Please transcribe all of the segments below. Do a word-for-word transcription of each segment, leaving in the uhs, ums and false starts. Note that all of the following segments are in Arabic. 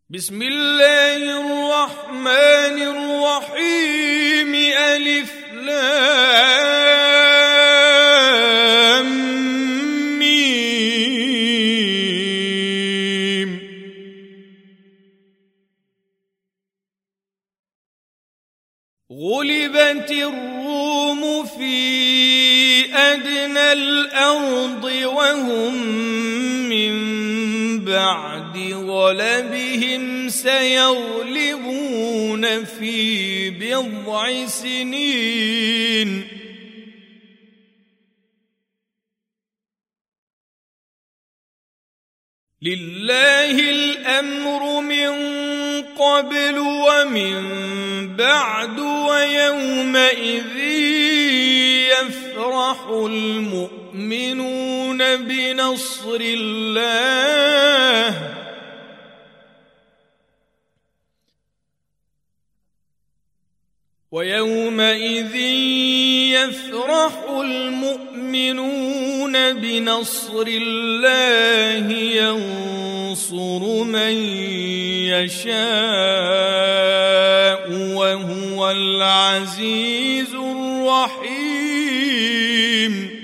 بسم الله الرحمن الرحيم. ألف لام ميم. غلبت الروم في أدنى الأرض وهم من بعد غلبهم سيغلبون في بضع سنين. لله الأمر من قبل ومن بعد ويومئذ يفرح المؤمنون بنصر الله ويومئذ يفرح المؤمنون بنصر الله ينصر من يشاء وهو العزيز الرحيم.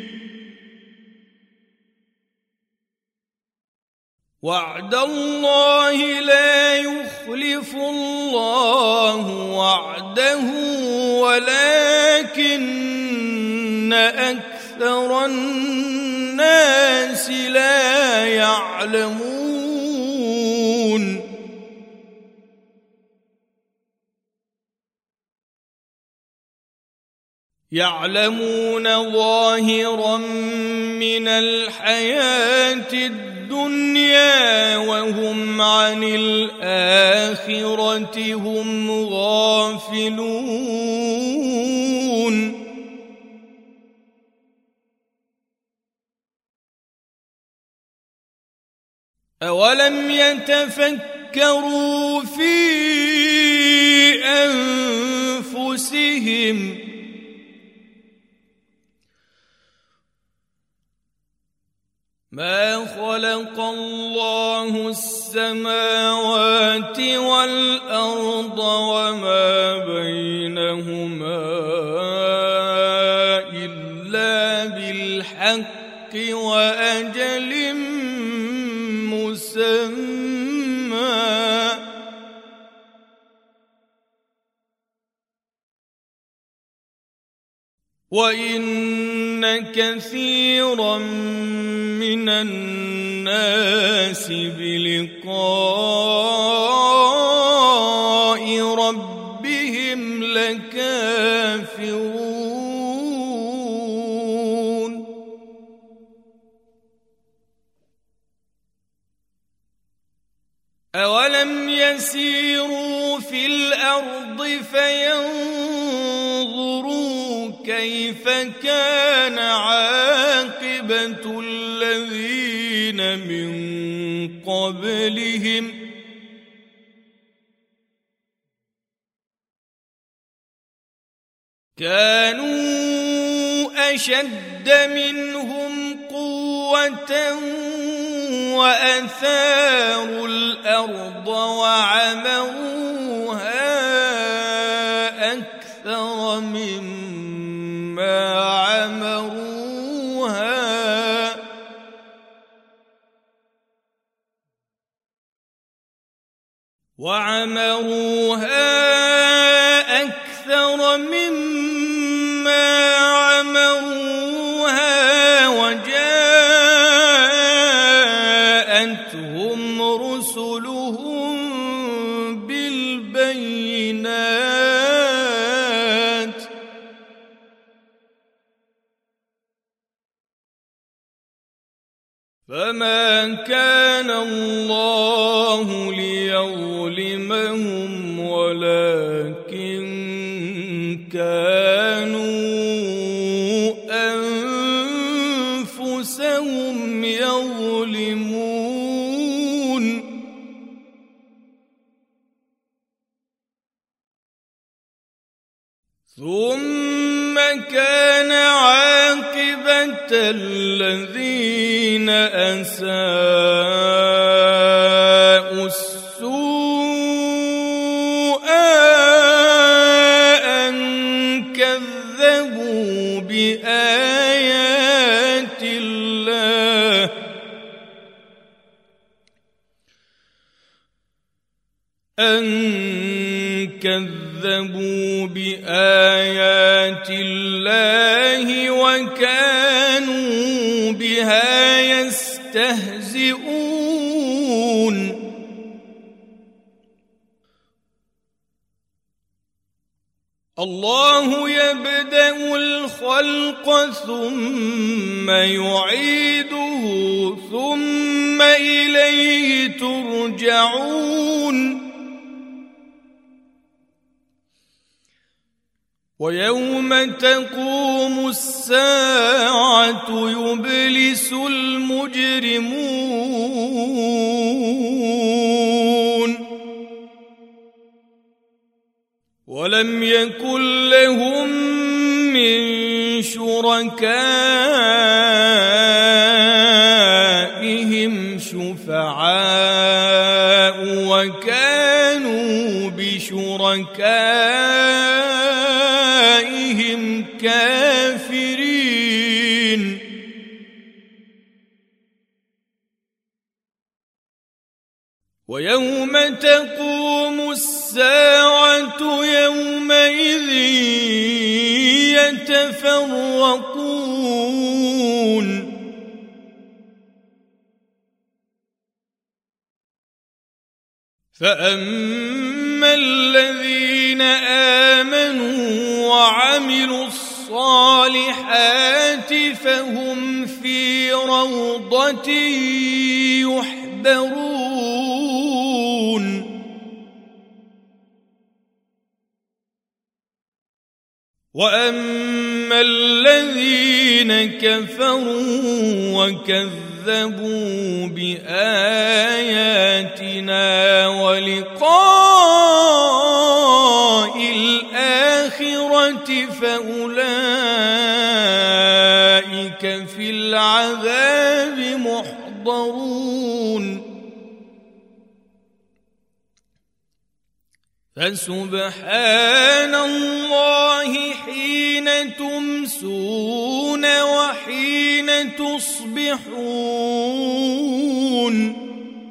وعد الله لا يخلف الله وعده ولكن أكثر الناس لا يعلمون. يعلمون ظاهرا من الحياة الدنيا وهم عن الآخرة هم غافلون. أولم يتفكروا في أنفسهم ما خلق الله السماوات والأرض وما بينهما إلا بالحق وأجل مسمى. وإن كثيرا من الناس بلقاء ربهم لكافرون. أولم يسيروا في الأرض فينظروا كيف كان عاقبة الذين من قبلهم كانوا أشد منهم قوة وأثاروا الأرض وعمروها أكثر مما عمروها وعمروها أكثر مما عمروها وجاءتهم رسلهم بالبينات فما كان الله ليظلمهم ولكن كانوا أنفسهم يظلمون. ثم كان عاقبة الذين أساءوا السوء أن كذبوا بآيات الله وكانوا بها يستهزئون الله يبدأ الخلق ثم يعيده ثم إليه ترجعون ويوم تقوم الساعة يبلس المجرمون ولم يكن لهم من شركائهم شفعاء وكانوا بشركائهم كافرين ويوم تقوم الساعة يومئذ يتفرقون فأما الذين آمنوا وعملوا الصالحات فهم في روضة يحبرون وأما الذين كفروا وكذبوا بآياتنا ولقاء الآخرة فأولئك في العذاب محضرون فسبحان الله حين تمسون وحين تصبحون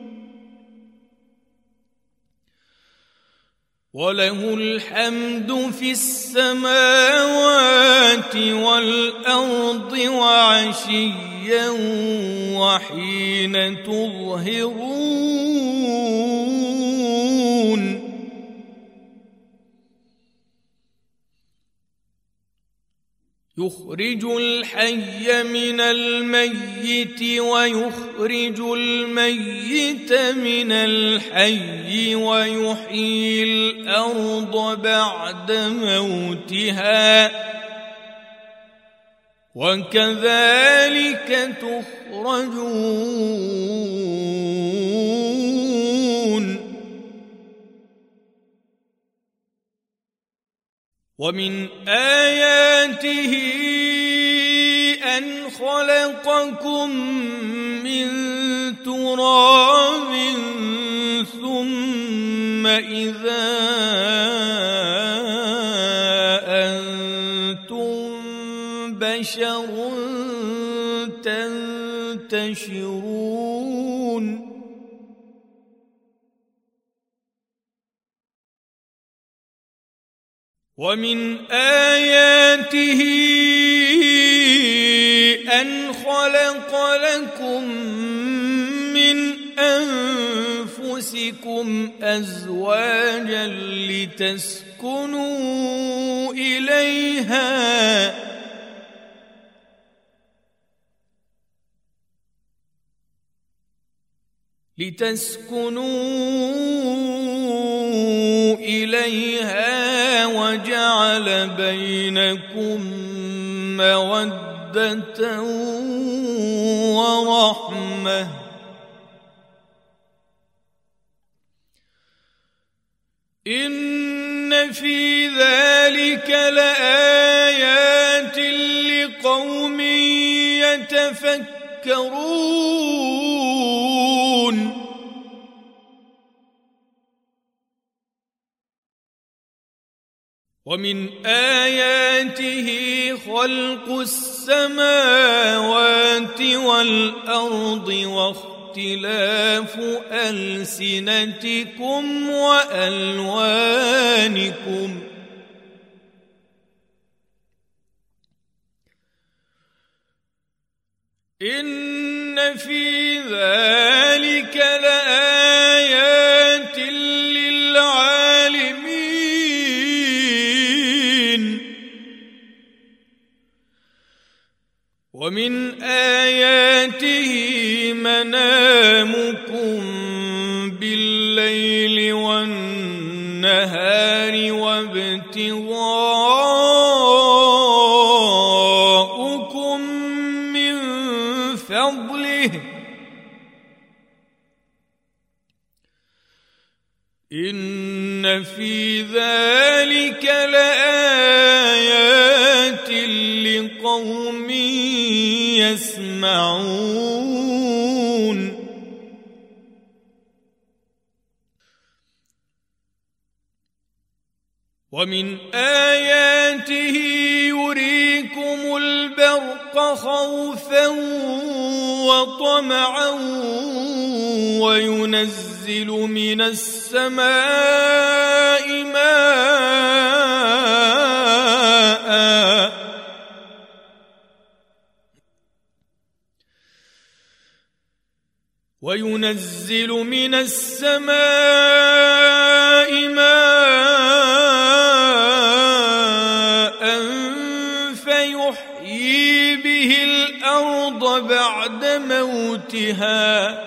وله الحمد في السماوات والأرض وعشيا وحين تظهرون يخرج الحي من الميت ويخرج الميت من الحي ويحيي الأرض بعد موتها وكذلك تخرجون ومن آياته أن خلقكم من تراب ثم إذا أنتم بشر تنتشرون ومن آياته أن خلق لكم من أنفسكم أزواجا لتسكنوا إليها لتسكنوا إليها وجعل بينكم مودة ورحمة إن في ذلك لآيات لقوم يتفكرون ومن آياته خلق السماوات والأرض واختلاف واختلاف ألسنتكم وألوانكم إن في ذلك لآيات للعالمين ومن آياته منامكم بالليل والنهار وابتغاؤكم من فضله إن في ذلك لآيات لقوم يسمعون ومن آياته يريكم البرق خوفا وطمعا وينزل من السماء ماء وينزل من السماء ماء فيحيي به الأرض بعد موتها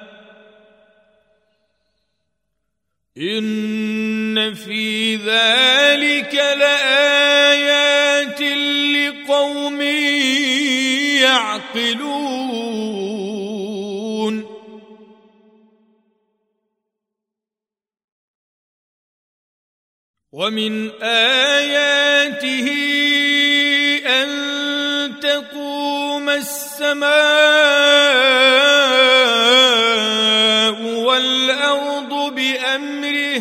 إن في ذلك لآيات لقوم يعقلون ومن آياته أن تقوم السماء والأرض بأمره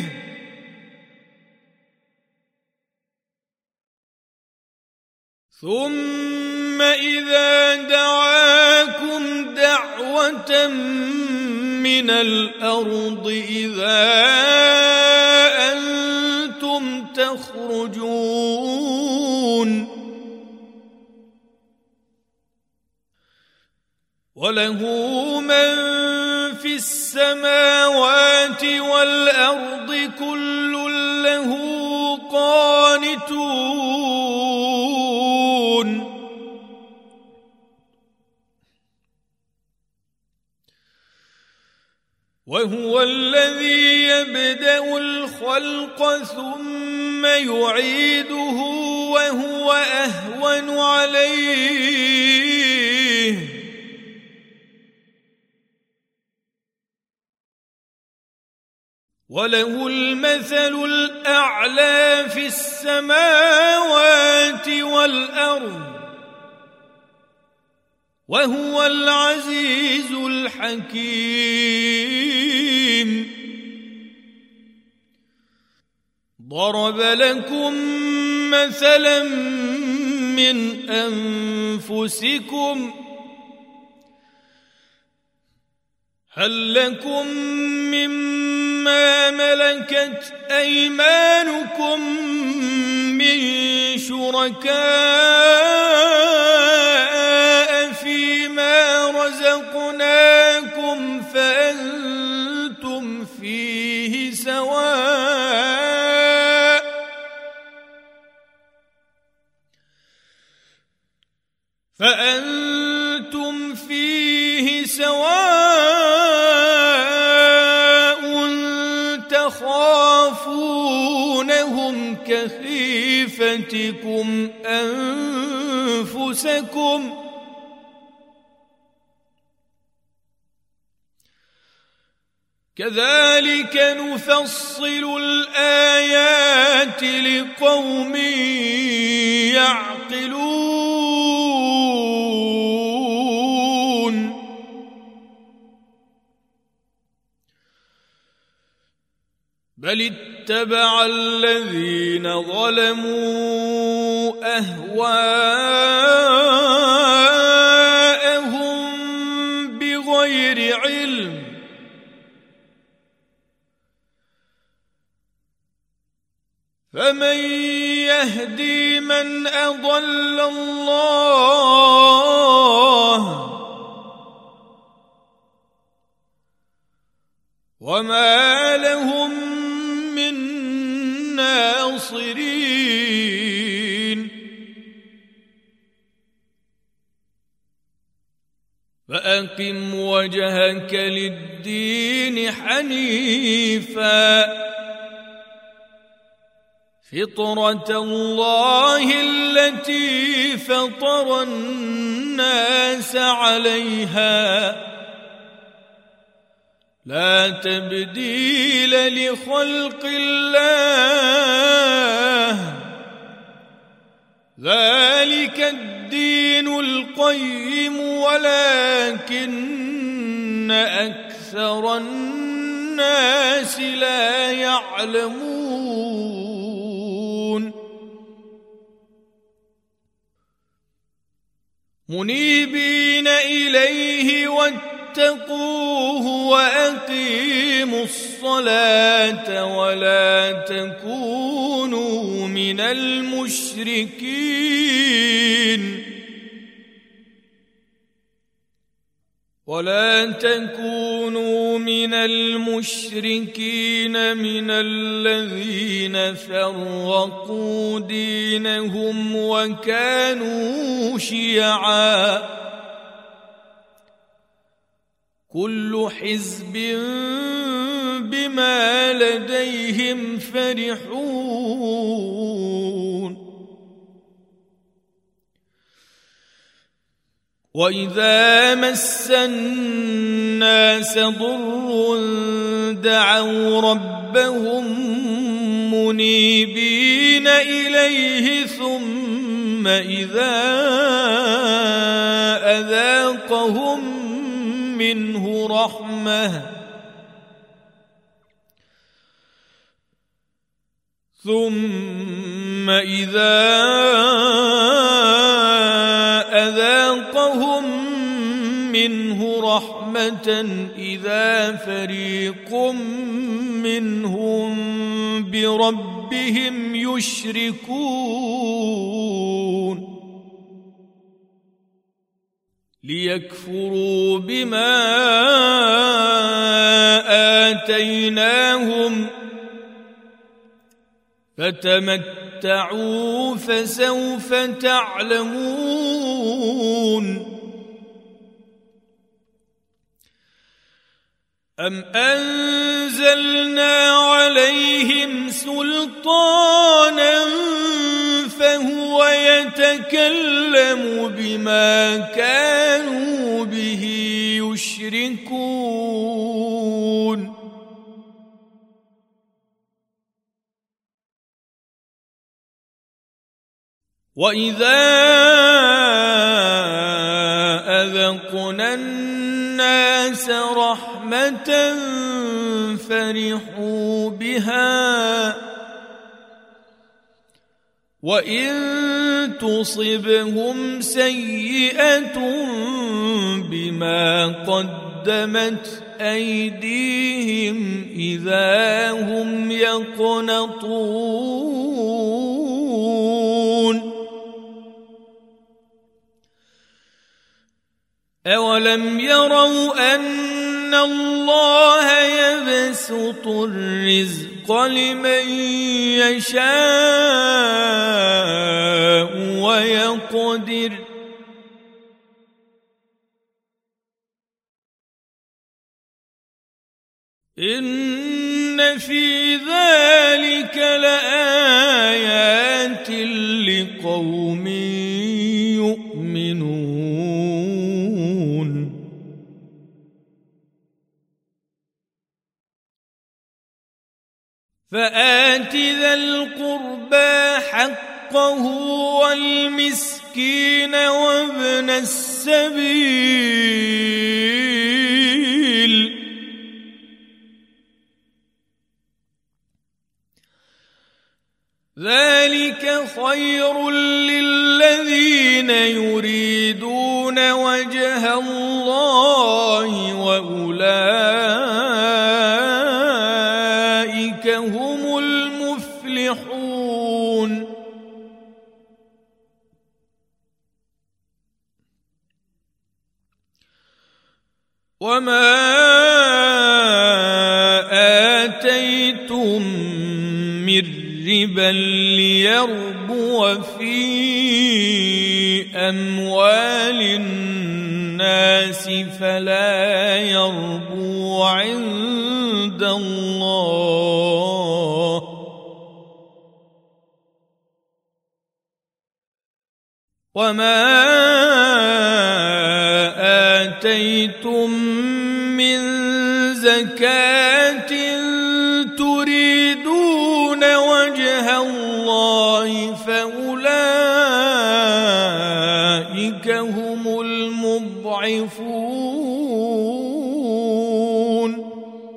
ثم إذا دعاكم دعوة من الأرض إذا أنتم تخرجون وله من في السماوات والأرض كل له قانتون وهو الذي يبدأ الخلق ثم يعيده وهو أهون عليه وله المثل الأعلى في السماوات والأرض وهو العزيز الحكيم ضرب لكم مثلا من أنفسكم هل لكم مما ملكت أيمانكم من شركاء فيما رزقناكم فأنتم فيه سواء فأنتم فيه سواء تخافونهم كخيفتكم أنفسكم كذلك نفصل الآيات لقوم يعقلون بل اتبع الذين ظلموا أهواءهم بغير علم فمن يهدي من أضل الله وما لهم من ناصرين فأقم وجهك للدين حنيفا فطرة الله التي فطر الناس عليها لا تبديل لخلق الله ذلك الدين القيم ولكن أكثر الناس لا يعلمون منيبين إليه واتقوه وأقيموا الصلاة ولا تكونوا من المشركين ولا تكونوا من المشركين من الذين فرقوا دينهم وكانوا شيعا كل حزب بما لديهم فرحون وإذا مس الناس ضر دعوا ربهم منيبين إليه ثم إذا أذاقهم منه رحمة ثم إذا أذاقهم منه رحمة إذا فريق منهم بربهم يشركون ليكفروا بما آتيناهم فتمتعوا فسوف تعلمون أم أنزلنا عليهم سلطانا فهو يتكلم بما كانوا به يشركون وإذا أذقنا الناس رحمة فرحوا بها وإن تصبهم سيئة بما قدمت أيديهم إذا هم يقنطون أولم يروا أن الله يبسط الرزق لمن يشاء ويقدر إن في ذلك لآيات لقوم يؤمنون فآت ذا القربى حقه والمسكين وابن السبيل ذلك خير للذين يريدون وجه الله وأولئك هم المفلحون وما آتيتم من ربا ليربو في أموال الناس فلا يربو عند الله، وما آتيتم من زكاة تريدون وجه الله فأولئك هم المضعفون.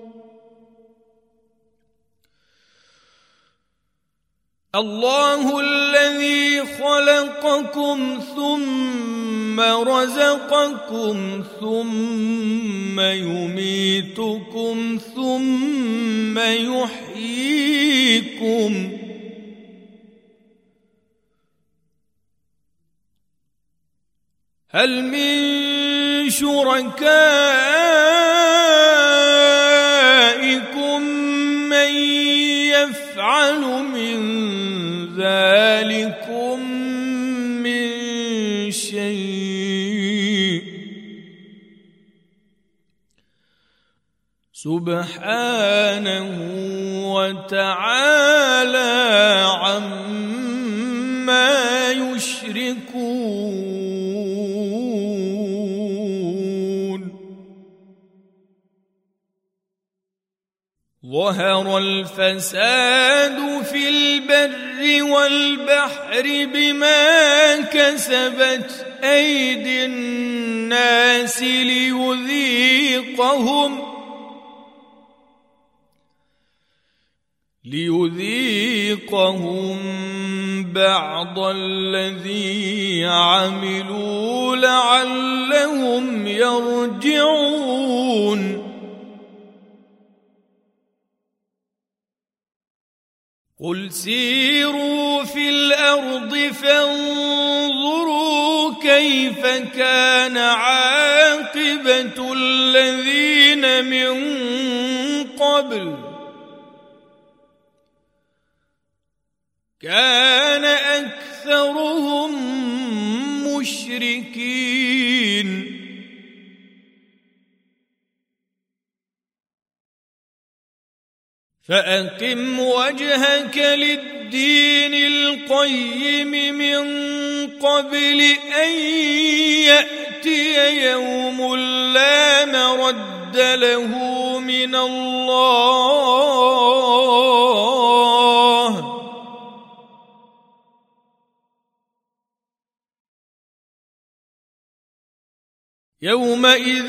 الله الذي خلقكم ثم رزقكم ثم يميتكم ثم يحييكم، هل من شركائكم من يفعل من ذلكم من شيء؟ سبحانه وتعالى عما يشركون. ظهر الفساد في البر والبحر بما كسبت أيدي الناس ليذيقهم ليذيقهم بعض الذي عملوا لعلهم يرجعون. قل سيروا في الأرض فانظروا كيف كان عاقبة الذين من قبل، كان أكثرهم مشركين. فأقم وجهك للدين القيم من قبل أن يأتي يوم لا مرد له من الله، يومئذ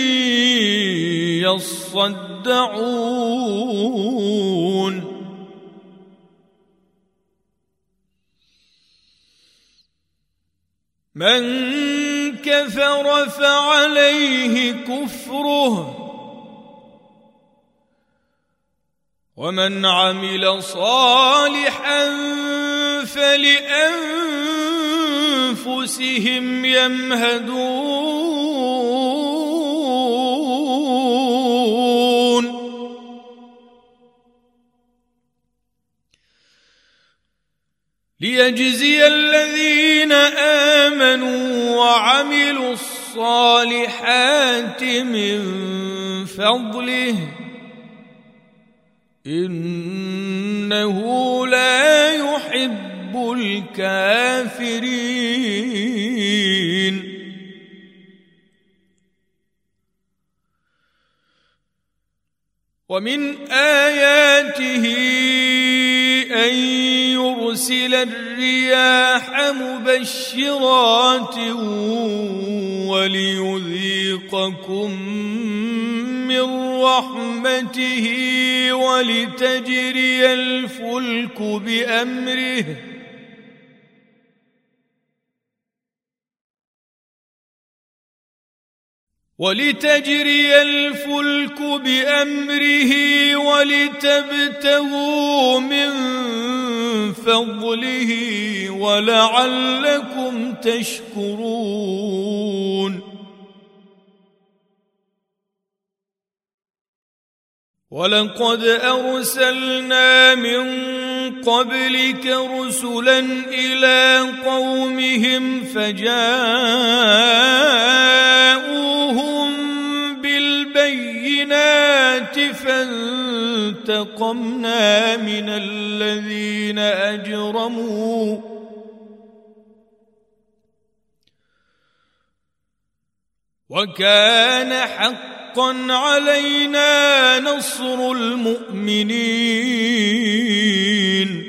يصدعون. من كفر فعليه كفره ومن عمل صالحا فلأنفسهم يمهدون. ليجزي الذين آمنوا وعملوا الصالحات من فضله إنه لا يحب الكافرين. ومن آياته أن يرسل الرياح مبشرات وليذيقكم من رحمته ولتجري الفلك بأمره ولتجري الفلك بأمره ولتبتغوا من فضله ولعلكم تشكرون. ولقد أرسلنا من قبلك رسلا إلى قومهم فجاءوهم بالبينات فانتقمنا من الذين أجرموا وكان حقا علينا نصر المؤمنين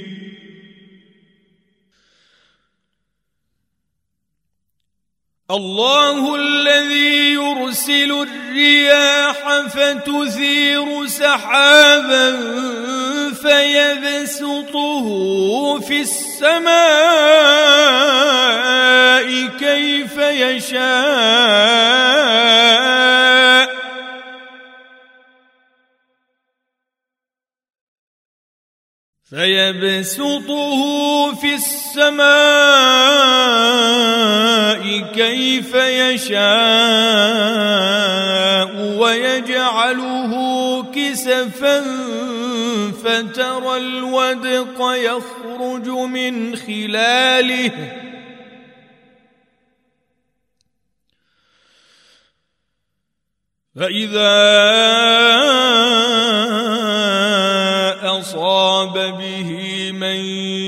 الله الذي يرسل الرياح فتثير سحابا فيبسطه في السماء كيف يشاء فيبسطه في السماء كيف يشاء ويجعله كسفا فترى الودق يخرج من خلاله فإذا أصاب به من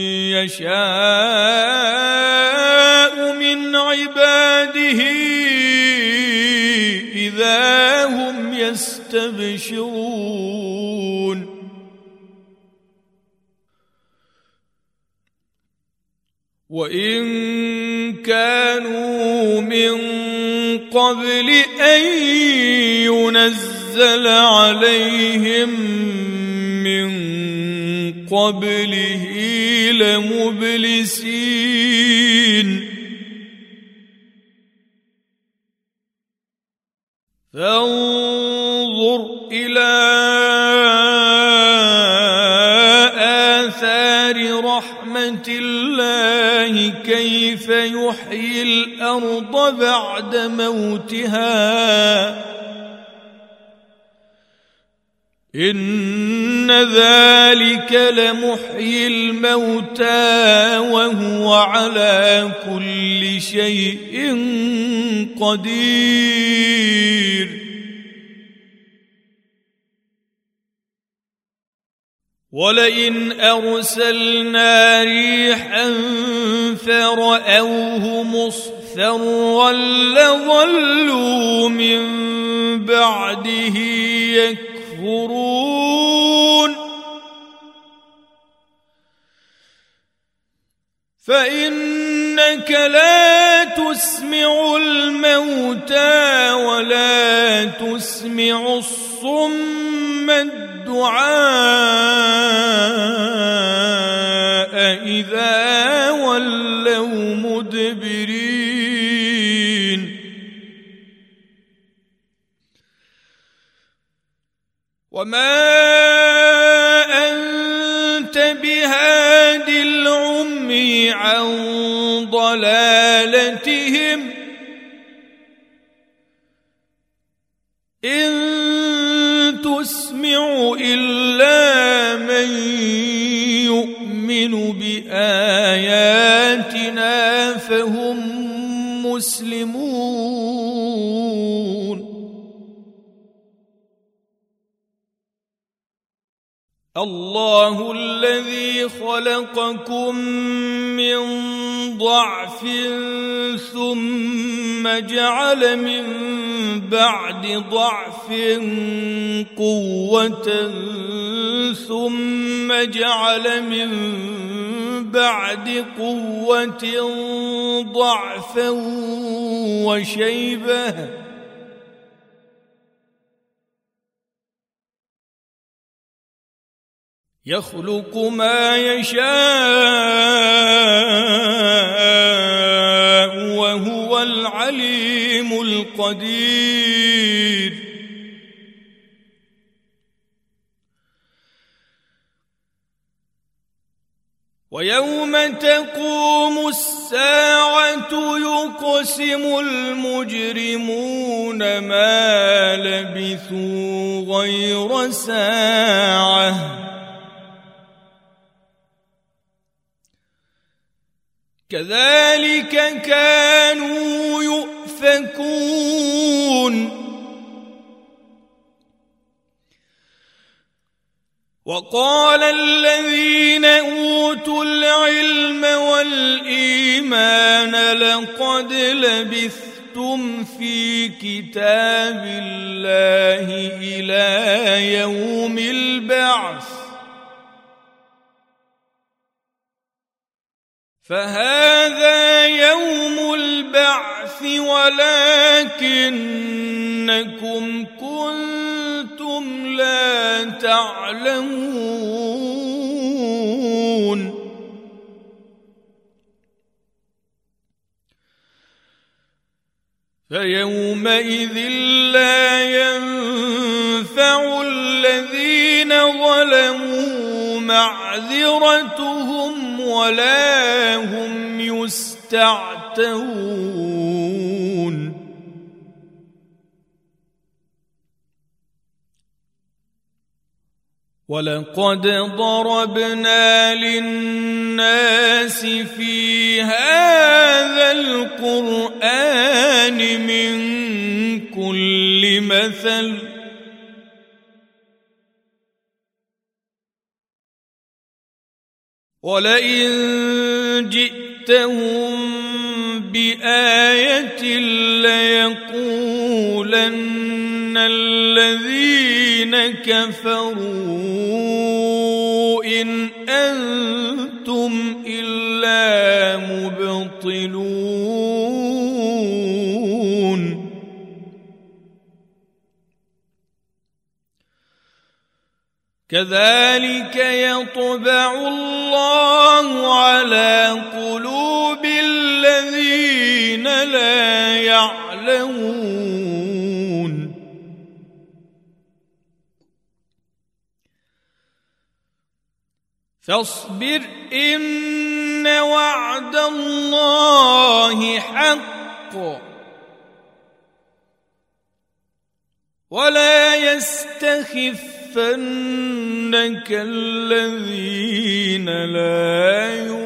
يشاء من عباده إذا هم يستبشرون وإن كانوا من قبل أن ينزل عليهم من قبله لمبلسين فانظر إلى آثار رحمة الله كيف يحيي الأرض بعد موتها إن ذلك لمحيي الموتى وهو على كل شيء قدير ولئن أرسلنا ريحا فرأوه مصفرا لظلوا من بعده يكفرون فإنك لا تسمع الموتى ولا تسمع الصم الدعاء إذا ولوا مدبرين وما أنت بهاد العمي عن ضلالتهم إن تسمع إلا من يؤمن بآياتنا فهم مسلمون الله الذي خلقكم من ضعف ثم جعل من بعد ضعف قوة ثم جعل من بعد قوة ضعفا وشيبة يخلق ما يشاء وهو العليم القدير ويوم تقوم الساعة يقسم المجرمون ما لبثوا غير ساعة كذلك كانوا يؤفكون وقال الذين أوتوا العلم والإيمان لقد لبثتم في كتاب الله إلى يوم البعث فهذا يوم البعث ولكنكم كنتم لا تعلمون فيومئذ لا ينفع الذين ظلموا معذرتهم ولا هم يستعتبون ولقد ضربنا للناس في هذا القرآن من كل مثل ولئن جئتهم بآية ليقولن الذين كفروا إن أنتم إلا مبطلون كذلك يطبع الله على قلوب الذين لا يعلمون فاصبر إن وعد الله حق ولا يستخفنك الذين لا يؤمنون